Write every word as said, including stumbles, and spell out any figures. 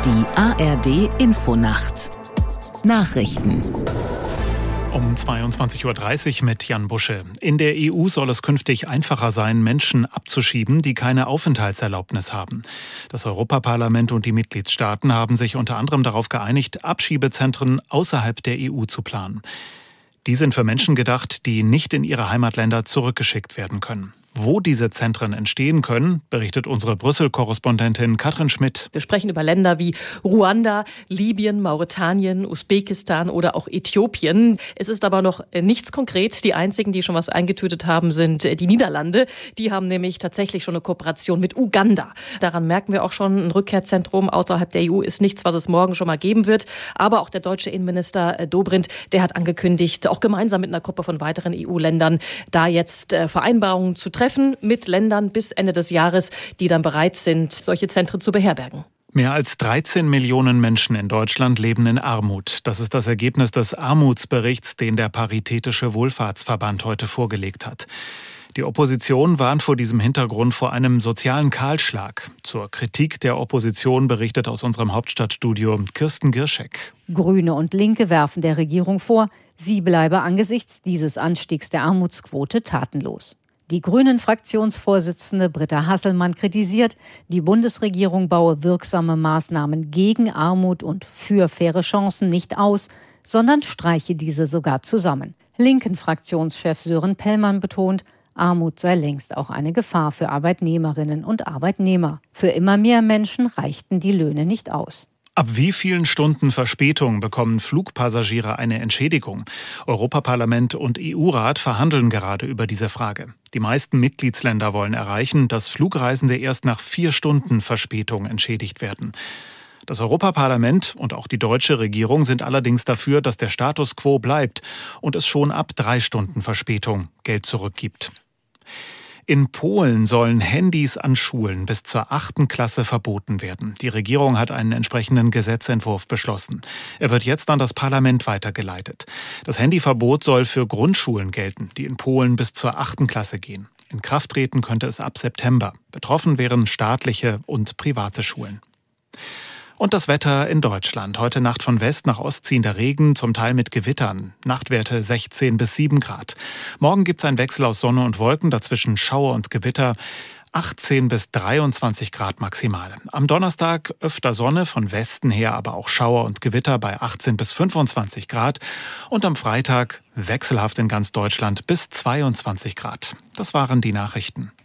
Die A R D-Infonacht Nachrichten um zweiundzwanzig Uhr dreißig mit Jan Busche. In der E U soll es künftig einfacher sein, Menschen abzuschieben, die keine Aufenthaltserlaubnis haben. Das Europaparlament und die Mitgliedstaaten haben sich unter anderem darauf geeinigt, Abschiebezentren außerhalb der E U zu planen. Die sind für Menschen gedacht, die nicht in ihre Heimatländer zurückgeschickt werden können. Wo diese Zentren entstehen können, berichtet unsere Brüssel-Korrespondentin Katrin Schmidt. Wir sprechen über Länder wie Ruanda, Libyen, Mauretanien, Usbekistan oder auch Äthiopien. Es ist aber noch nichts konkret. Die einzigen, die schon was eingetütet haben, sind die Niederlande. Die haben nämlich tatsächlich schon eine Kooperation mit Uganda. Daran merken wir auch schon, ein Rückkehrzentrum außerhalb der E U ist nichts, was es morgen schon mal geben wird. Aber auch der deutsche Innenminister Dobrindt, der hat angekündigt, auch gemeinsam mit einer Gruppe von weiteren E U-Ländern, da jetzt Vereinbarungen zu treffen mit Ländern bis Ende des Jahres, die dann bereit sind, solche Zentren zu beherbergen. Mehr als dreizehn Millionen Menschen in Deutschland leben in Armut. Das ist das Ergebnis des Armutsberichts, den der Paritätische Wohlfahrtsverband heute vorgelegt hat. Die Opposition warnt vor diesem Hintergrund vor einem sozialen Kahlschlag. Zur Kritik der Opposition berichtet aus unserem Hauptstadtstudio Kirsten Girschek. Grüne und Linke werfen der Regierung vor, sie bleibe angesichts dieses Anstiegs der Armutsquote tatenlos. Die Grünen-Fraktionsvorsitzende Britta Hasselmann kritisiert, die Bundesregierung baue wirksame Maßnahmen gegen Armut und für faire Chancen nicht aus, sondern streiche diese sogar zusammen. Linken-Fraktionschef Sören Pellmann betont, Armut sei längst auch eine Gefahr für Arbeitnehmerinnen und Arbeitnehmer. Für immer mehr Menschen reichten die Löhne nicht aus. Ab wie vielen Stunden Verspätung bekommen Flugpassagiere eine Entschädigung? Europaparlament und E U-Rat verhandeln gerade über diese Frage. Die meisten Mitgliedsländer wollen erreichen, dass Flugreisende erst nach vier Stunden Verspätung entschädigt werden. Das Europaparlament und auch die deutsche Regierung sind allerdings dafür, dass der Status quo bleibt und es schon ab drei Stunden Verspätung Geld zurückgibt. In Polen sollen Handys an Schulen bis zur achten Klasse verboten werden. Die Regierung hat einen entsprechenden Gesetzentwurf beschlossen. Er wird jetzt an das Parlament weitergeleitet. Das Handyverbot soll für Grundschulen gelten, die in Polen bis zur achten Klasse gehen. In Kraft treten könnte es ab September. Betroffen wären staatliche und private Schulen. Und das Wetter in Deutschland. Heute Nacht von West nach Ost ziehender Regen, zum Teil mit Gewittern. Nachtwerte sechzehn bis sieben Grad. Morgen gibt es einen Wechsel aus Sonne und Wolken, dazwischen Schauer und Gewitter. achtzehn bis dreiundzwanzig Grad maximal. Am Donnerstag öfter Sonne, von Westen her aber auch Schauer und Gewitter bei achtzehn bis fünfundzwanzig Grad. Und am Freitag wechselhaft in ganz Deutschland bis zweiundzwanzig Grad. Das waren die Nachrichten.